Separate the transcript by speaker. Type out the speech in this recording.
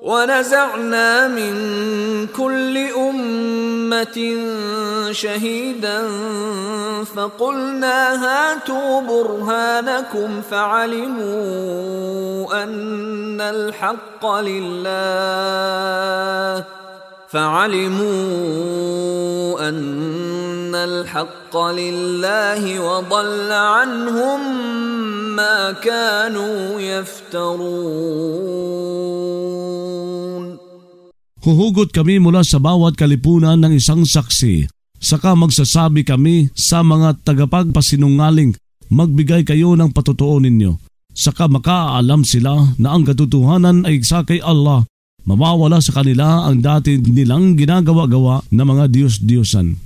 Speaker 1: ونزعنا من كل أمة شهيدا فقلنا هاتوا برهانكم فعلموا أن الحق لله وضل عنهم ما كانوا يفترون.
Speaker 2: Huhugot kami mula sa bawat kalipunan ng isang saksi, saka magsasabi kami sa mga tagapagpasinungaling, magbigay kayo ng patotoo ninyo. Saka makaalam sila na ang katotohanan ay isa kay Allah. Mawawala sa kanila ang dati nilang ginagawa-gawa na mga Diyos-Diyosan.